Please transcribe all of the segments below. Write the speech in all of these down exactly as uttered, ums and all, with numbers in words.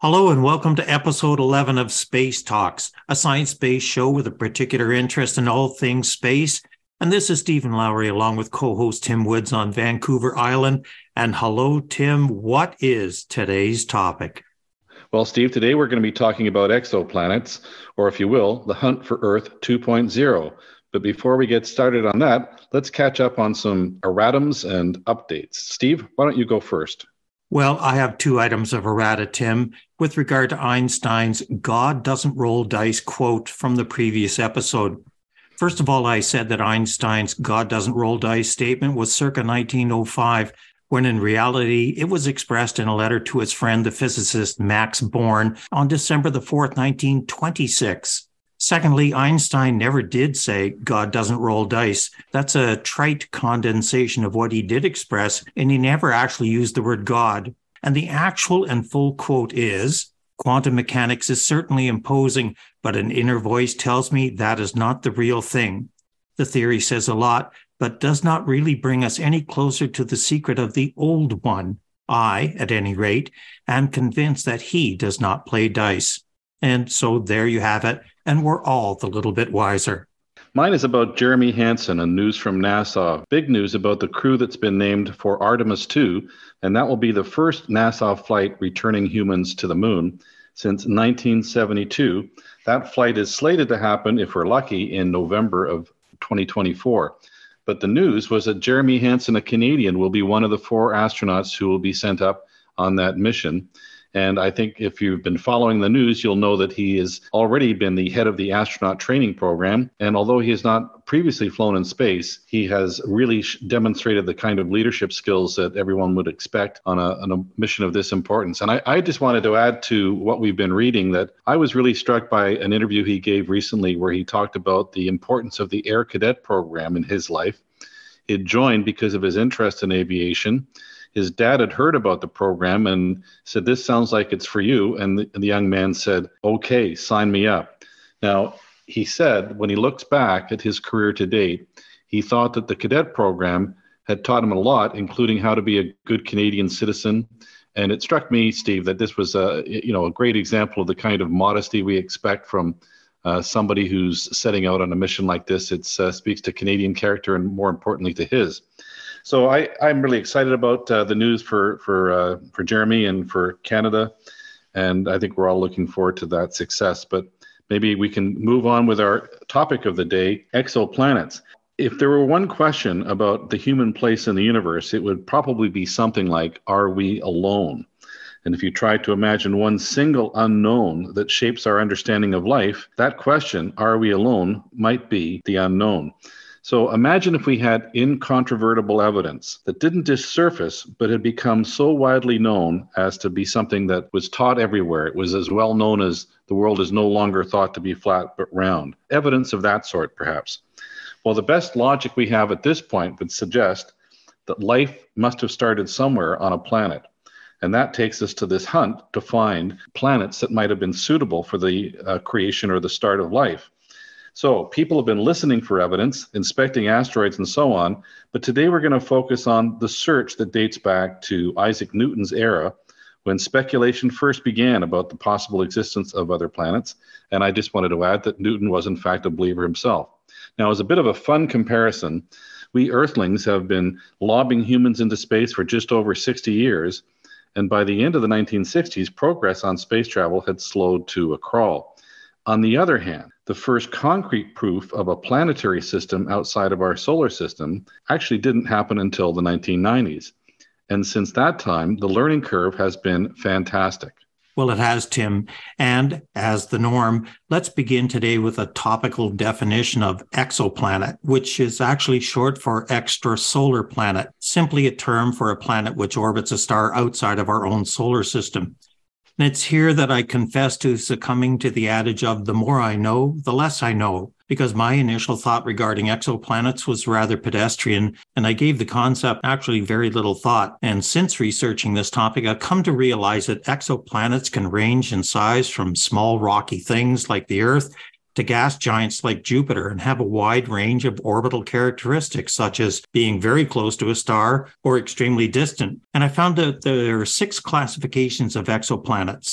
Hello and welcome to episode eleven of Space Talks, a science-based show with a particular interest in all things space. And this is Stephen Lowry along with co-host Tim Woods on Vancouver Island. And hello, Tim, what is today's topic? Well, Steve, today we're going to be talking about exoplanets, or if you will, the hunt for Earth two point oh. But before we get started on that, let's catch up on some erratums and updates. Steve, why don't you go first? Well, I have two items of errata, Tim, with regard to Einstein's God doesn't roll dice quote from the previous episode. First of all, I said that Einstein's God doesn't roll dice statement was circa nineteen oh five, when in reality it was expressed in a letter to his friend, the physicist Max Born, on December the fourth, nineteen twenty-six. Secondly, Einstein never did say God doesn't roll dice. That's a trite condensation of what he did express, and he never actually used the word God. And the actual and full quote is, "Quantum mechanics is certainly imposing, but an inner voice tells me that is not the real thing. The theory says a lot, but does not really bring us any closer to the secret of the old one. I, at any rate, am convinced that he does not play dice." And so there you have it, and we're all the little bit wiser. Mine is about Jeremy Hansen and news from NASA. Big news about the crew that's been named for Artemis two, and that will be the first NASA flight returning humans to the moon since nineteen seventy-two. That flight is slated to happen, if we're lucky, in November of twenty twenty-four. But the news was that Jeremy Hansen, a Canadian, will be one of the four astronauts who will be sent up on that mission. And I think if you've been following the news, you'll know that he has already been the head of the astronaut training program. And although he has not previously flown in space, he has really demonstrated the kind of leadership skills that everyone would expect on a, on a mission of this importance. And I, I just wanted to add to what we've been reading that I was really struck by an interview he gave recently where he talked about the importance of the Air Cadet program in his life. He had joined because of his interest in aviation. His dad had heard about the program and said, "This sounds like it's for you." And the, and the young man said, "Okay, sign me up." Now, he said when he looks back at his career to date, he thought that the cadet program had taught him a lot, including how to be a good Canadian citizen. And it struck me, Steve, that this was a, you know, a great example of the kind of modesty we expect from uh, somebody who's setting out on a mission like this. It uh, speaks to Canadian character and, more importantly, to his. So I, I'm really excited about uh, the news for for uh, for Jeremy and for Canada, and I think we're all looking forward to that success. But maybe we can move on with our topic of the day, exoplanets. If there were one question about the human place in the universe, it would probably be something like, are we alone? And if you try to imagine one single unknown that shapes our understanding of life, that question, are we alone, might be the unknown. So imagine if we had incontrovertible evidence that didn't just surface, but had become so widely known as to be something that was taught everywhere. It was as well known as the world is no longer thought to be flat but round. Evidence of that sort, perhaps. Well, the best logic we have at this point would suggest that life must have started somewhere on a planet. And that takes us to this hunt to find planets that might have been suitable for the uh, creation or the start of life. So people have been listening for evidence, inspecting asteroids and so on, but today we're going to focus on the search that dates back to Isaac Newton's era, when speculation first began about the possible existence of other planets. And I just wanted to add that Newton was in fact a believer himself. Now, as a bit of a fun comparison, we Earthlings have been lobbing humans into space for just over sixty years, and by the end of the nineteen sixties, progress on space travel had slowed to a crawl. On the other hand, the first concrete proof of a planetary system outside of our solar system actually didn't happen until the nineteen nineties. And since that time, the learning curve has been fantastic. Well, it has, Tim. And as the norm, let's begin today with a topical definition of exoplanet, which is actually short for extrasolar planet, simply a term for a planet which orbits a star outside of our own solar system. And it's here that I confess to succumbing to the adage of the more I know, the less I know, because my initial thought regarding exoplanets was rather pedestrian, and I gave the concept actually very little thought. And since researching this topic, I've come to realize that exoplanets can range in size from small rocky things like the Earth to gas giants like Jupiter and have a wide range of orbital characteristics, such as being very close to a star or extremely distant. And I found that there are six classifications of exoplanets.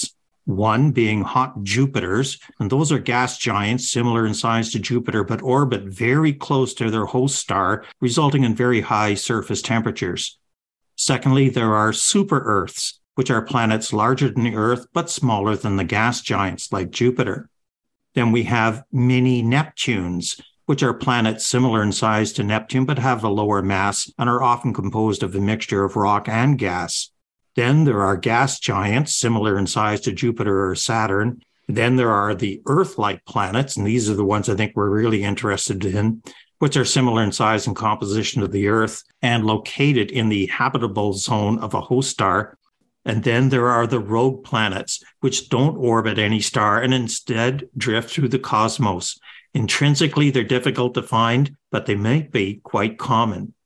one being hot Jupiters, and those are gas giants similar in size to Jupiter, but orbit very close to their host star, resulting in very high surface temperatures. Secondly, there are super-Earths, which are planets larger than the Earth, but smaller than the gas giants like Jupiter. Then we have mini-Neptunes, which are planets similar in size to Neptune, but have a lower mass and are often composed of a mixture of rock and gas. Then there are gas giants, similar in size to Jupiter or Saturn. Then there are the Earth-like planets, and these are the ones I think we're really interested in, which are similar in size and composition to the Earth and located in the habitable zone of a host star. And then there are the rogue planets, which don't orbit any star and instead drift through the cosmos. Intrinsically, they're difficult to find, but they may be quite common.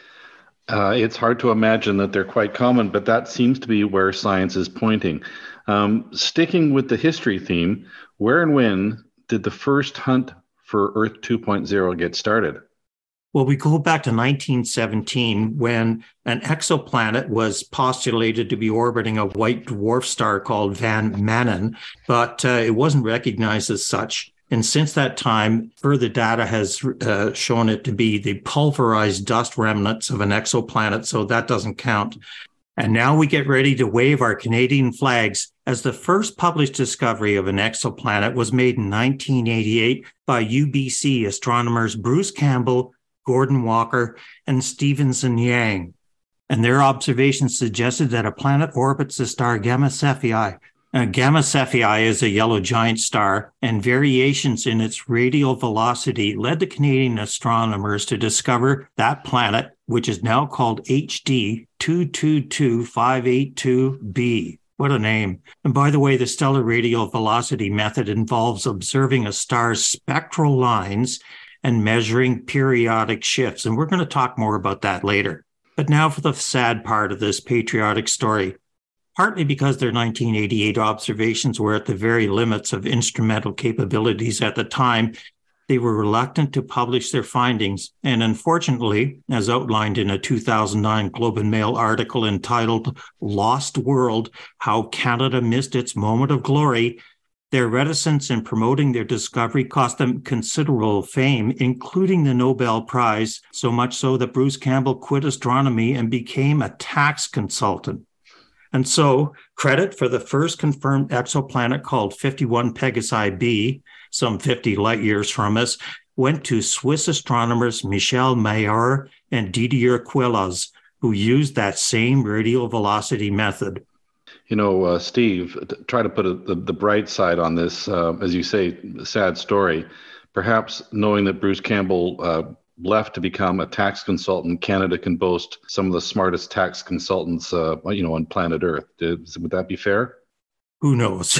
Uh, it's hard to imagine that they're quite common, but that seems to be where science is pointing. Um, sticking with the history theme, where and when did the first hunt for Earth two point oh get started? Well, we go back to nineteen seventeen when an exoplanet was postulated to be orbiting a white dwarf star called Van Manen, but uh, it wasn't recognized as such. And since that time, further data has uh, shown it to be the pulverized dust remnants of an exoplanet, so that doesn't count. And now we get ready to wave our Canadian flags as the first published discovery of an exoplanet was made in nineteen eighty-eight by U B C astronomers Bruce Campbell, Gordon Walker, and Stevenson Yang. And their observations suggested that a planet orbits the star Gamma Cephei. Uh, Gamma Cephei is a yellow giant star, and variations in its radial velocity led the Canadian astronomers to discover that planet, which is now called H D two two two five eight two b. What a name. And by the way, the stellar radial velocity method involves observing a star's spectral lines and measuring periodic shifts. And we're going to talk more about that later. But now for the sad part of this patriotic story. Partly because their nineteen eighty-eight observations were at the very limits of instrumental capabilities at the time, they were reluctant to publish their findings. And unfortunately, as outlined in a two thousand nine Globe and Mail article entitled Lost World, How Canada Missed Its Moment of Glory, their reticence in promoting their discovery cost them considerable fame, including the Nobel Prize, so much so that Bruce Campbell quit astronomy and became a tax consultant. And so, credit for the first confirmed exoplanet called fifty-one Pegasi b, some fifty light years from us, went to Swiss astronomers Michel Mayor and Didier Queloz, who used that same radial velocity method. You know, uh, Steve, try to put a, the, the bright side on this, uh, as you say, sad story. Perhaps knowing that Bruce Campbell uh, left to become a tax consultant, Canada can boast some of the smartest tax consultants, uh, you know, on planet Earth. Did, would that be fair? Who knows?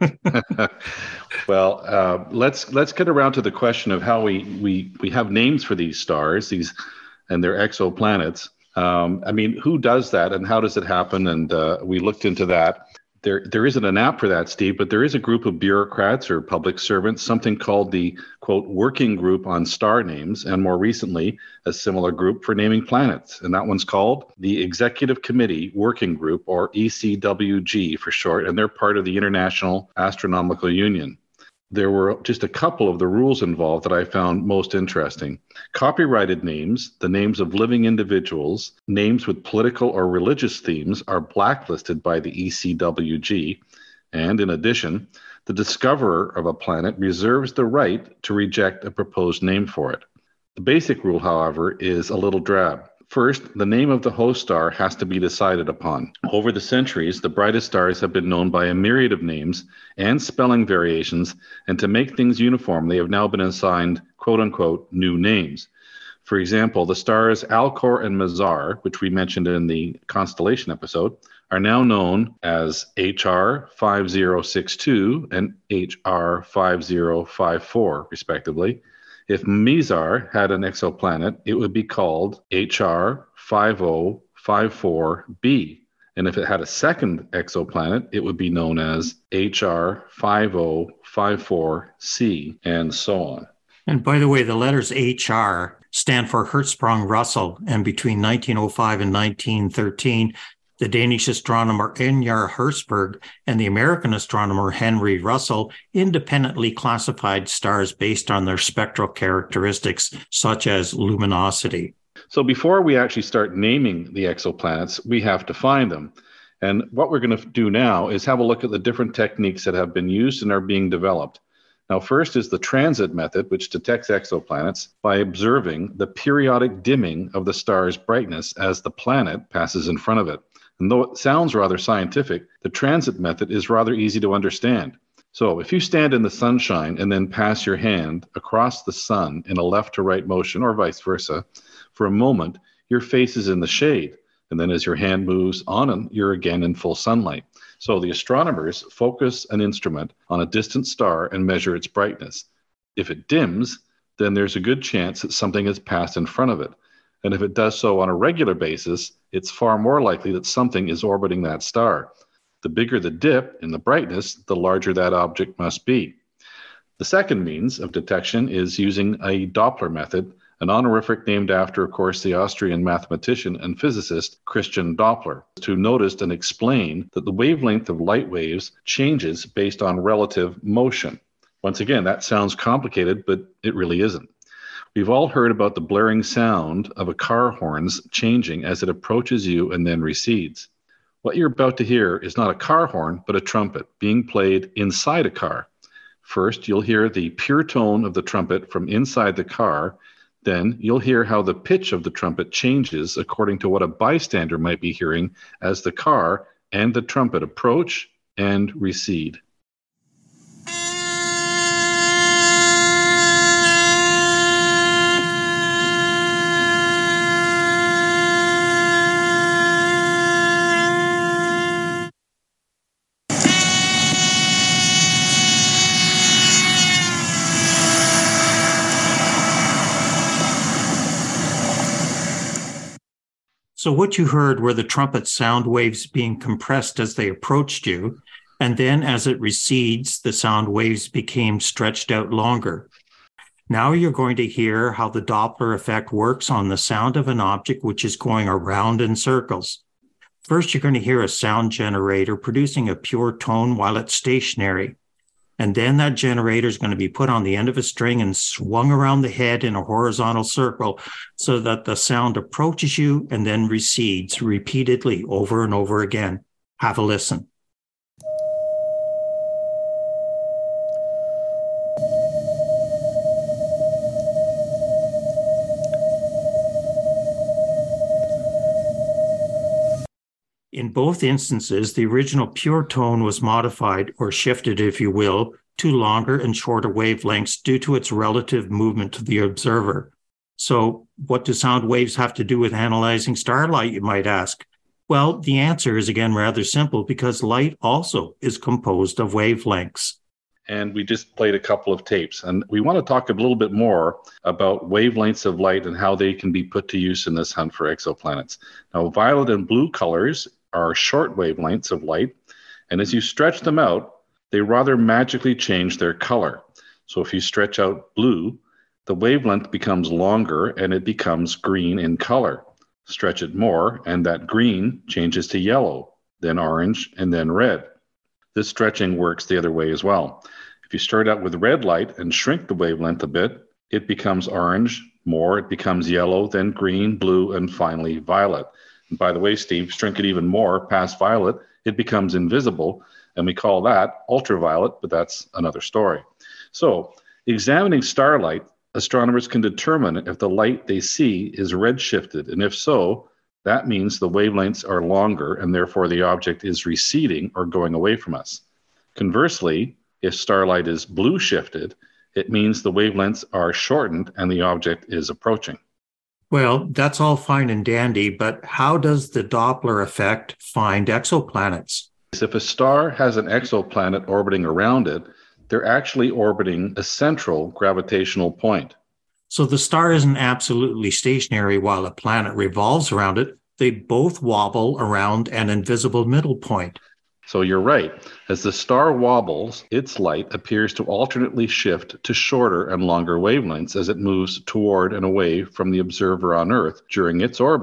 Well, uh, let's let's get around to the question of how we we we have names for these stars, these and their exoplanets. Um, I mean, who does that, and how does it happen? And uh, we looked into that. There, there isn't an app for that, Steve, but there is a group of bureaucrats or public servants, something called the, quote, Working Group on Star Names, and more recently, a similar group for naming planets. And that one's called the Executive Committee Working Group, or E C W G for short, and they're part of the International Astronomical Union. There were just a couple of the rules involved that I found most interesting. Copyrighted names, the names of living individuals, names with political or religious themes are blacklisted by the E C W G. And in addition, the discoverer of a planet reserves the right to reject a proposed name for it. The basic rule, however, is a little drab. First, the name of the host star has to be decided upon. Over the centuries, the brightest stars have been known by a myriad of names and spelling variations, and to make things uniform, they have now been assigned quote-unquote new names. For example, the stars Alcor and Mizar, which we mentioned in the constellation episode, are now known as H R five zero six two and H R five zero five four, respectively. If Mizar had an exoplanet, it would be called H R five zero five four b. And if it had a second exoplanet, it would be known as H R five zero five four c, and so on. And by the way, the letters H R stand for Hertzsprung-Russell. And between nineteen oh five and nineteen thirteen, The Danish astronomer Inyar Herzberg and the American astronomer Henry Russell independently classified stars based on their spectral characteristics, such as luminosity. So before we actually start naming the exoplanets, we have to find them. And what we're going to do now is have a look at the different techniques that have been used and are being developed. Now, first is the transit method, which detects exoplanets by observing the periodic dimming of the star's brightness as the planet passes in front of it. And though it sounds rather scientific, the transit method is rather easy to understand. So if you stand in the sunshine and then pass your hand across the sun in a left to right motion, or vice versa, for a moment, your face is in the shade. And then as your hand moves on, you're again in full sunlight. So the astronomers focus an instrument on a distant star and measure its brightness. If it dims, then there's a good chance that something has passed in front of it. And if it does so on a regular basis, it's far more likely that something is orbiting that star. The bigger the dip in the brightness, the larger that object must be. The second means of detection is using a Doppler method, an honorific named after, of course, the Austrian mathematician and physicist Christian Doppler, who noticed and explained that the wavelength of light waves changes based on relative motion. Once again, that sounds complicated, but it really isn't. We've all heard about the blaring sound of a car horn's changing as it approaches you and then recedes. What you're about to hear is not a car horn, but a trumpet being played inside a car. First, you'll hear the pure tone of the trumpet from inside the car. Then you'll hear how the pitch of the trumpet changes according to what a bystander might be hearing as the car and the trumpet approach and recede. So what you heard were the trumpet sound waves being compressed as they approached you, and then as it recedes, the sound waves became stretched out longer. Now you're going to hear how the Doppler effect works on the sound of an object which is going around in circles. First, you're going to hear a sound generator producing a pure tone while it's stationary. And then that generator is going to be put on the end of a string and swung around the head in a horizontal circle so that the sound approaches you and then recedes repeatedly over and over again. Have a listen. In both instances, the original pure tone was modified, or shifted, if you will, to longer and shorter wavelengths due to its relative movement to the observer. So what do sound waves have to do with analyzing starlight, you might ask? Well, the answer is again rather simple, because light also is composed of wavelengths. And we just played a couple of tapes, and we want to talk a little bit more about wavelengths of light and how they can be put to use in this hunt for exoplanets. Now, violet and blue colors are short wavelengths of light, and as you stretch them out, they rather magically change their color. So if you stretch out blue, the wavelength becomes longer and it becomes green in color. Stretch it more, and that green changes to yellow, then orange, and then red. This stretching works the other way as well. If you start out with red light and shrink the wavelength a bit, it becomes orange, more, it becomes yellow, then green, blue, and finally violet. And by the way, Steve, shrink it even more past violet, it becomes invisible, and we call that ultraviolet, but that's another story. So, examining starlight, astronomers can determine if the light they see is redshifted, and if so, that means the wavelengths are longer and therefore the object is receding or going away from us. Conversely, if starlight is blue shifted, it means the wavelengths are shortened and the object is approaching. Well, that's all fine and dandy, but how does the Doppler effect find exoplanets? If a star has an exoplanet orbiting around it, they're actually orbiting a central gravitational point. So the star isn't absolutely stationary while a planet revolves around it. They both wobble around an invisible middle point. So you're right. As the star wobbles, its light appears to alternately shift to shorter and longer wavelengths as it moves toward and away from the observer on Earth during its orbit.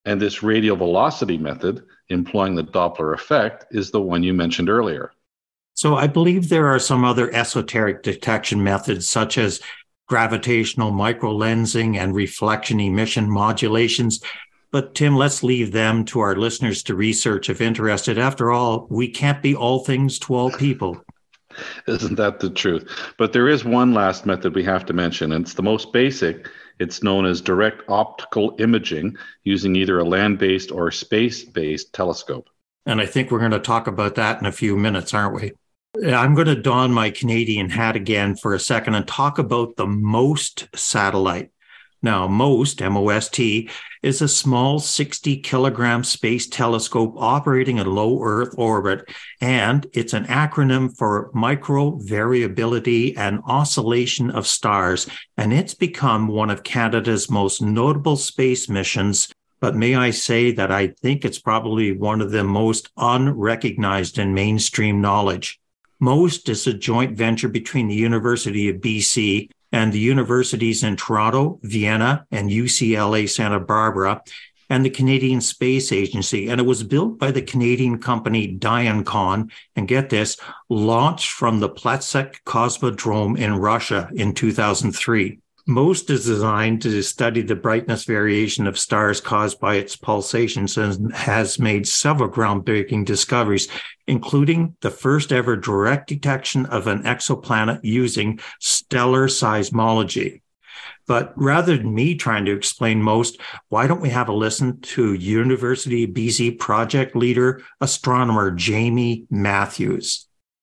And this radial velocity method, employing the Doppler effect, is the one you mentioned earlier. So I believe there are some other esoteric detection methods, such as gravitational microlensing and reflection emission modulations. But Tim, let's leave them to our listeners to research if interested. After all, we can't be all things to all people. Isn't that the truth? But there is one last method we have to mention, and it's the most basic. It's known as direct optical imaging using either a land-based or space-based telescope. And I think we're going to talk about that in a few minutes, aren't we? I'm going to don my Canadian hat again for a second and talk about the MOST satellite. Now, MOST, M O S T, is a small sixty kilogram space telescope operating in low Earth orbit, and it's an acronym for Micro Variability and Oscillation of Stars, and it's become one of Canada's most notable space missions. But may I say that I think it's probably one of the most unrecognized in mainstream knowledge. MOST is a joint venture between the University of B C and the universities in Toronto, Vienna, and U C L A Santa Barbara, and the Canadian Space Agency. And it was built by the Canadian company Diancon, and get this, launched from the Plesetsk Cosmodrome in Russia in two thousand three. MOST is designed to study the brightness variation of stars caused by its pulsations and has made several groundbreaking discoveries, including the first ever direct detection of an exoplanet using stellar seismology. But rather than me trying to explain MOST, why don't we have a listen to University of B C project leader, astronomer Jamie Matthews.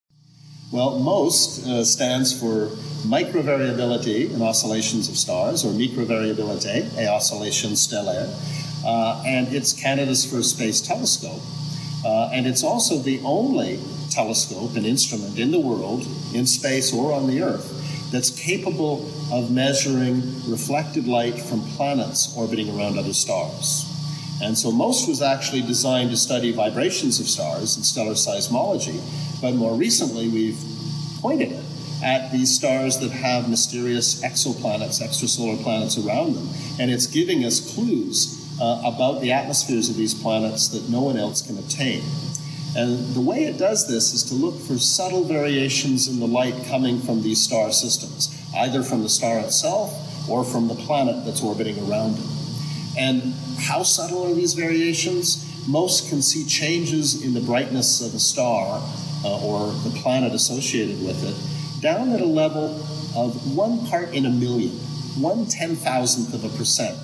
Well, MOST uh, stands for Microvariability in Oscillations of Stars, or Microvariabilité et Oscillations Stellaires, uh, and it's Canada's first space telescope. Uh, and it's also the only telescope and instrument in the world, in space or on the Earth, that's capable of measuring reflected light from planets orbiting around other stars. And so MOST was actually designed to study vibrations of stars and stellar seismology, but more recently we've pointed it at these stars that have mysterious exoplanets, extrasolar planets around them, and it's giving us clues uh, about the atmospheres of these planets that no one else can obtain. And the way it does this is to look for subtle variations in the light coming from these star systems, either from the star itself or from the planet that's orbiting around it. And how subtle are these variations? MOST can see changes in the brightness of a star uh, or the planet associated with it down at a level of one part in a million, one ten thousandth of a percent.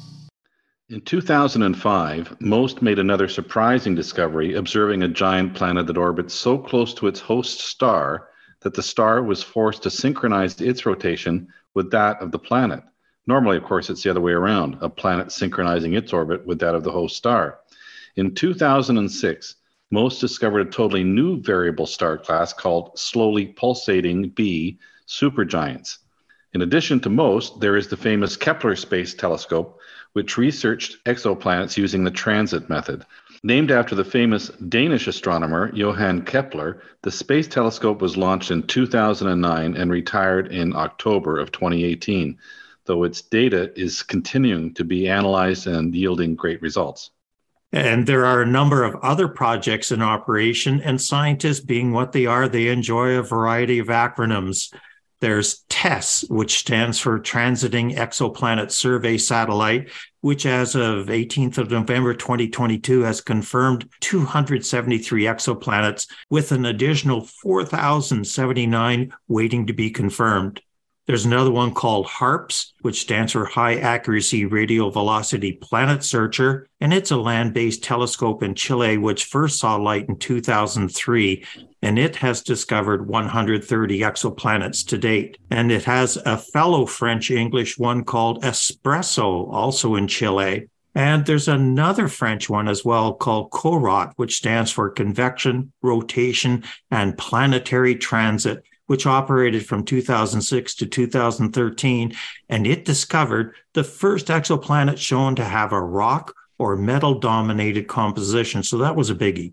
In two thousand five, MOST made another surprising discovery, observing a giant planet that orbits so close to its host star that the star was forced to synchronize its rotation with that of the planet. Normally, of course, it's the other way around, a planet synchronizing its orbit with that of the host star. In two thousand six, MOST discovered a totally new variable star class called slowly pulsating B supergiants. In addition to MOST, there is the famous Kepler Space Telescope, which researched exoplanets using the transit method. Named after the famous Danish astronomer Johann Kepler, the space telescope was launched in two thousand nine and retired in October of twenty eighteen, though its data is continuing to be analyzed and yielding great results. And there are a number of other projects in operation, and scientists, being what they are, they enjoy a variety of acronyms. There's TESS, which stands for Transiting Exoplanet Survey Satellite, which as of eighteenth of November twenty twenty-two has confirmed two hundred seventy-three exoplanets, with an additional four thousand seventy-nine waiting to be confirmed. There's another one called HARPS, which stands for High Accuracy Radial Velocity Planet Searcher, and it's a land-based telescope in Chile, which first saw light in two thousand three, and it has discovered one hundred thirty exoplanets to date. And it has a fellow French-English one called Espresso, also in Chile. And there's another French one as well called COROT, which stands for Convection, Rotation, and Planetary Transit, which operated from two thousand six to two thousand thirteen, and it discovered the first exoplanet shown to have a rock or metal-dominated composition. So that was a biggie.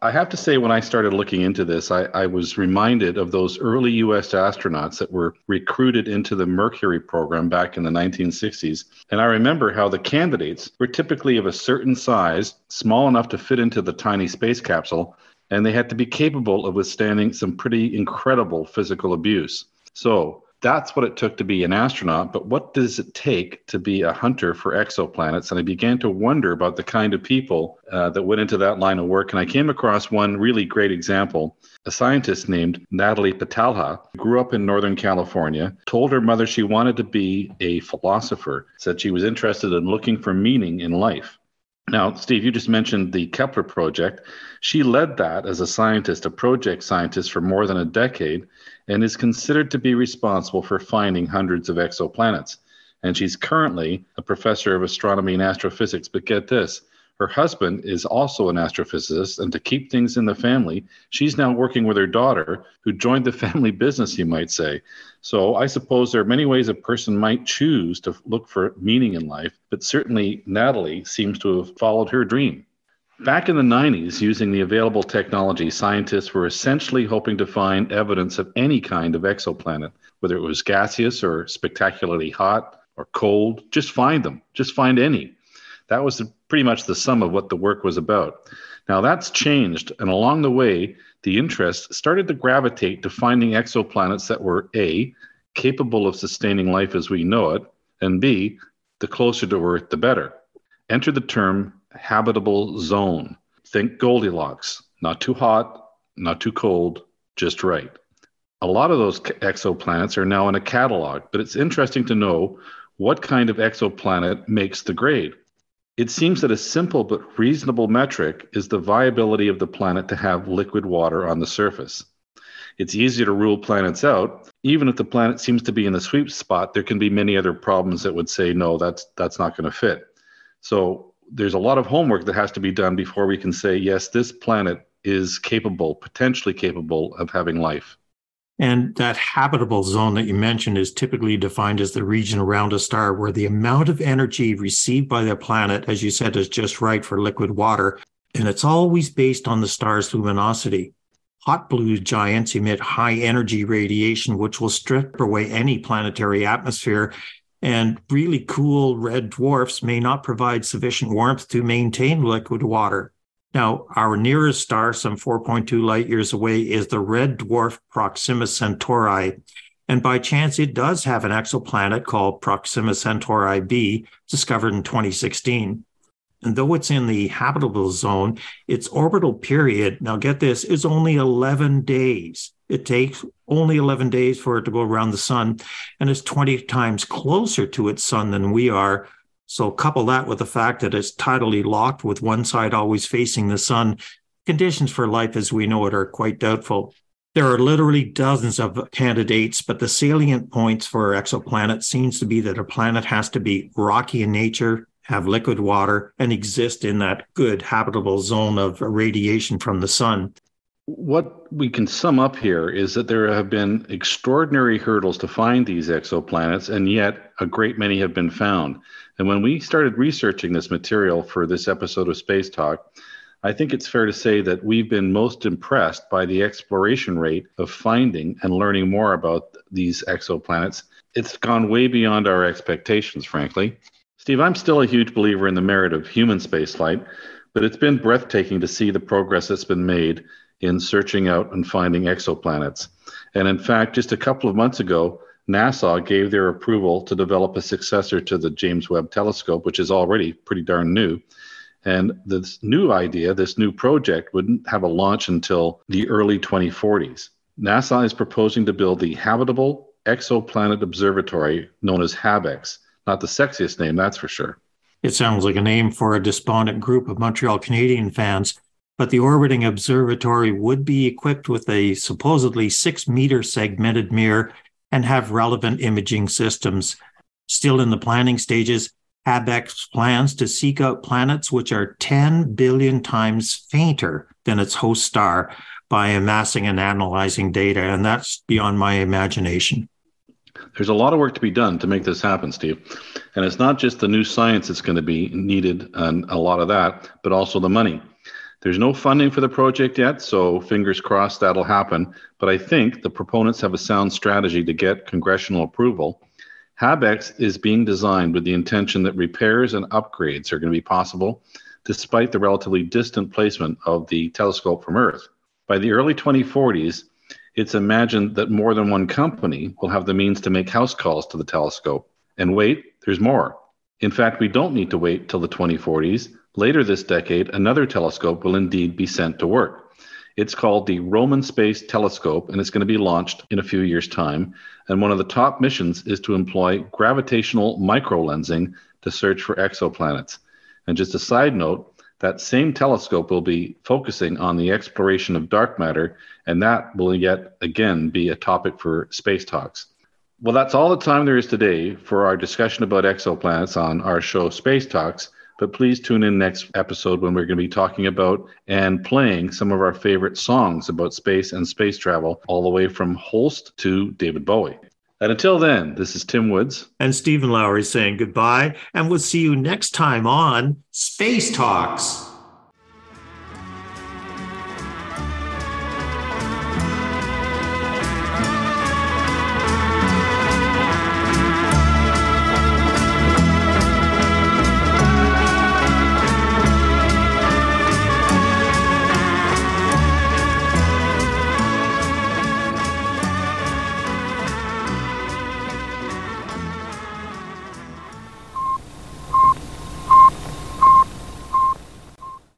I have to say, when I started looking into this, I, I was reminded of those early U S astronauts that were recruited into the Mercury program back in the nineteen sixties. And I remember how the candidates were typically of a certain size, small enough to fit into the tiny space capsule, and they had to be capable of withstanding some pretty incredible physical abuse. So that's what it took to be an astronaut, but what does it take to be a hunter for exoplanets? And I began to wonder about the kind of people uh, that went into that line of work. And I came across one really great example. A scientist named Natalie Patalha grew up in Northern California, told her mother she wanted to be a philosopher, said she was interested in looking for meaning in life. Now, Steve, you just mentioned the Kepler project. She led that as a scientist, a project scientist, for more than a decade, and is considered to be responsible for finding hundreds of exoplanets. And she's currently a professor of astronomy and astrophysics. But get this, her husband is also an astrophysicist, and to keep things in the family, she's now working with her daughter, who joined the family business, you might say. So I suppose there are many ways a person might choose to look for meaning in life, but certainly Natalie seems to have followed her dream. Back in the nineties, using the available technology, scientists were essentially hoping to find evidence of any kind of exoplanet, whether it was gaseous or spectacularly hot or cold. Just find them. Just find any. That was pretty much the sum of what the work was about. Now that's changed, and along the way, the interest started to gravitate to finding exoplanets that were A, capable of sustaining life as we know it, and B, the closer to Earth, the better. Enter the term habitable zone. Think Goldilocks, not too hot, not too cold, just right. A lot of those exoplanets are now in a catalog, but it's interesting to know what kind of exoplanet makes the grade. It seems that a simple but reasonable metric is the viability of the planet to have liquid water on the surface. It's easy to rule planets out. Even if the planet seems to be in the sweet spot, there can be many other problems that would say, no, that's that's not going to fit. So there's a lot of homework that has to be done before we can say, yes, this planet is capable, potentially capable of having life. And that habitable zone that you mentioned is typically defined as the region around a star where the amount of energy received by the planet, as you said, is just right for liquid water. And it's always based on the star's luminosity. Hot blue giants emit high energy radiation, which will strip away any planetary atmosphere. And really cool red dwarfs may not provide sufficient warmth to maintain liquid water. Now, our nearest star, some four point two light years away, is the red dwarf Proxima Centauri. And by chance, it does have an exoplanet called Proxima Centauri b, discovered in twenty sixteen. And though it's in the habitable zone, its orbital period, now get this, is only eleven days. It takes only eleven days for it to go around the sun, and is twenty times closer to its sun than we are. So couple that with the fact that it's tidally locked with one side always facing the sun, conditions for life as we know it are quite doubtful. There are literally dozens of candidates, but the salient points for exoplanets seems to be that a planet has to be rocky in nature, have liquid water, and exist in that good habitable zone of radiation from the sun. What we can sum up here is that there have been extraordinary hurdles to find these exoplanets, and yet a great many have been found. And when we started researching this material for this episode of Space Talk, I think it's fair to say that we've been most impressed by the exploration rate of finding and learning more about these exoplanets. It's gone way beyond our expectations, frankly. Steve, I'm still a huge believer in the merit of human spaceflight, but it's been breathtaking to see the progress that's been made in searching out and finding exoplanets. And in fact, just a couple of months ago, NASA gave their approval to develop a successor to the James Webb Telescope, which is already pretty darn new. And this new idea, this new project, wouldn't have a launch until the early twenty forties. NASA is proposing to build the Habitable Exoplanet Observatory, known as HabEx. Not the sexiest name, that's for sure. It sounds like a name for a despondent group of Montreal Canadian fans, but the orbiting observatory would be equipped with a supposedly six-meter segmented mirror and have relevant imaging systems. Still in the planning stages, HabEx plans to seek out planets which are ten billion times fainter than its host star by amassing and analyzing data, and that's beyond my imagination. There's a lot of work to be done to make this happen, Steve. And it's not just the new science that's going to be needed and a lot of that, but also the money. There's no funding for the project yet, so fingers crossed that'll happen. But I think the proponents have a sound strategy to get congressional approval. HabEx is being designed with the intention that repairs and upgrades are going to be possible, despite the relatively distant placement of the telescope from Earth. By the early twenty forties, it's imagined that more than one company will have the means to make house calls to the telescope. And wait, there's more. In fact, we don't need to wait till the twenty forties. Later this decade, another telescope will indeed be sent to work. It's called the Roman Space Telescope, and it's going to be launched in a few years' time. And one of the top missions is to employ gravitational microlensing to search for exoplanets. And just a side note, that same telescope will be focusing on the exploration of dark matter, and that will yet again be a topic for Space Talks. Well, that's all the time there is today for our discussion about exoplanets on our show Space Talks. But please tune in next episode when we're going to be talking about and playing some of our favorite songs about space and space travel, all the way from Holst to David Bowie. And until then, this is Tim Woods and Stephen Lowry saying goodbye, and we'll see you next time on Space Talks.